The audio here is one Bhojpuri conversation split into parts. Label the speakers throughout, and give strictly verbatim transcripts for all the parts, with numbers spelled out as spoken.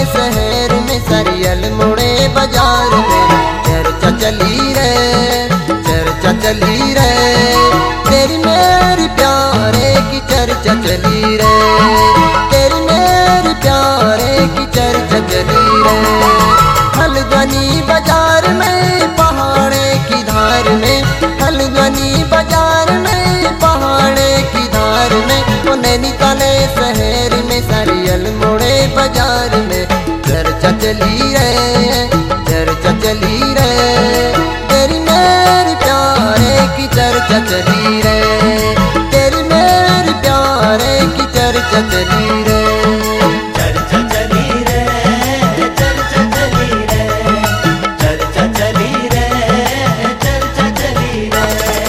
Speaker 1: शहर में सरियल मोड़े बाजार में चर्चा चली रे, चर्चा चली रे, तेरी मेरी प्यारे की चर्चा चली रे, तेरी मेरी प्यारे की चर्चा चली रे। हल्द्वानी बाजार में पहाड़े की धार में, हल्द्वानी बाजार में पहाड़े की धार में, वो नैनीताल शहर में सरियल मोड़े बाजार में चर्चा चली रे, चर्चा चली रे, तेरी मेरी प्यारे की चर्चा चली रे, तेरी मेरी प्यारे की चर्चा चली रे।
Speaker 2: चर्चा चली रे, चर्चा चली रे, चर्चा चली रे, चर्चा चली रे।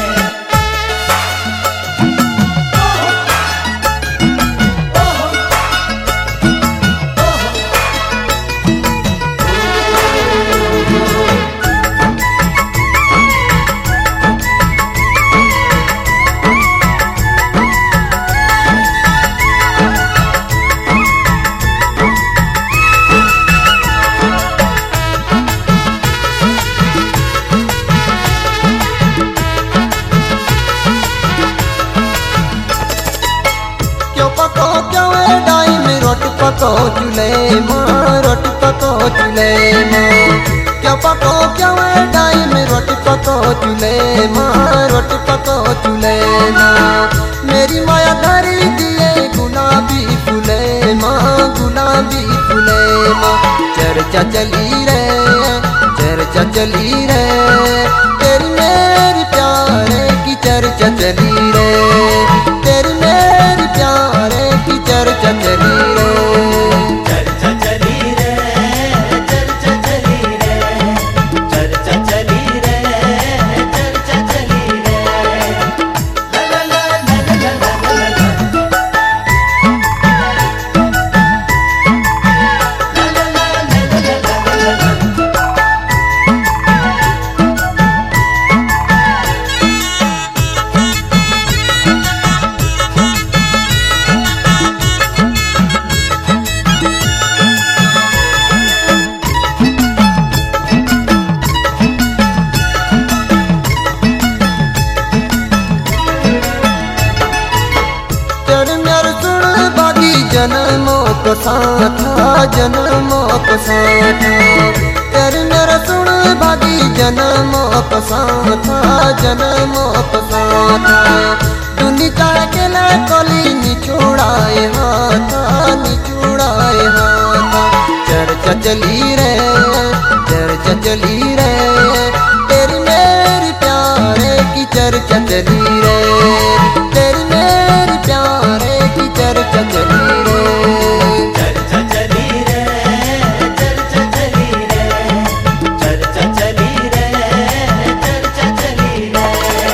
Speaker 1: पको क्यों है डाई में रोट पको चूल्हे माँ, रोट पको चूल्हे माँ, क्यों पको क्यों है डाई में रोट पको चूल्हे माँ, रोट पको चूल्हे माँ। मेरी माया धरी दिए गुलाबी फूले माँ, गुलाबी फूले माँ। चर्चा चली रे, चर्चा चली रे, तेरी मेरी प्यारे की चर्चा चली रे, तेरी मेरी प्यारे की चर्चा चली रे।
Speaker 2: चर्चा चली रे, चर्चा चली रे, चर्चा चली रे, चर्चा चली रे। ला ला ला ला ला ला ला ला ला। ला ला ला ला ला ला ला ला।
Speaker 1: जन्मों को साथा, जन्मों को साथा, तेरे मेरा सुन भागी जन्मों को साथा, जन्मों को साथा। दुनी चाह के ले कोली निचोड़ाए हाथा, निचोड़ाए हाथा। चर्चा चली रे, चर्चा चली रे, तेरी मेरी प्यारे की चर्चा चली रे, तेरी मेरी प्यारे की चर्चा चली रे।
Speaker 2: चर्चा चली रे, चर्चा चली रे, चर्चा चली रे, चर्चा चली रे।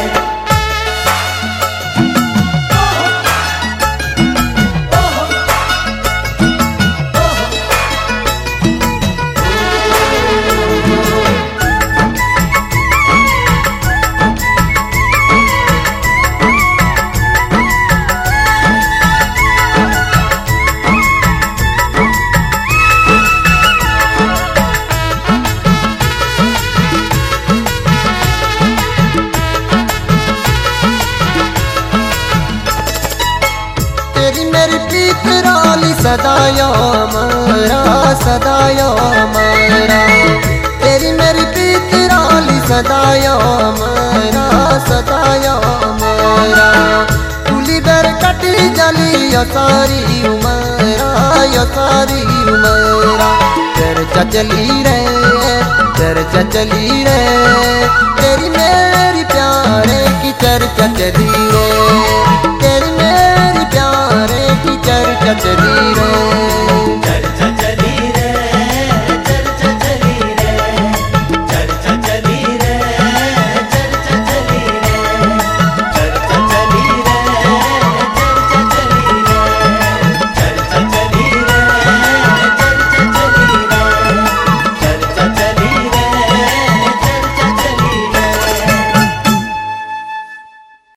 Speaker 1: तेरी मेरी प्रीत राली सदायो हमारा, सदायो हमारा। तेरी मेरी प्रीत राली सदायो हमारा, सदायो हमारा। तुली बेर कटी जली यो सारी उमरा, यो सारी उमरा। चर्चा चली रे, चर्चा चली रे, तेरी मेरी प्यारे की चर्चा चली रे, तेरी मेरी प्यारे की चर्चा चली रे।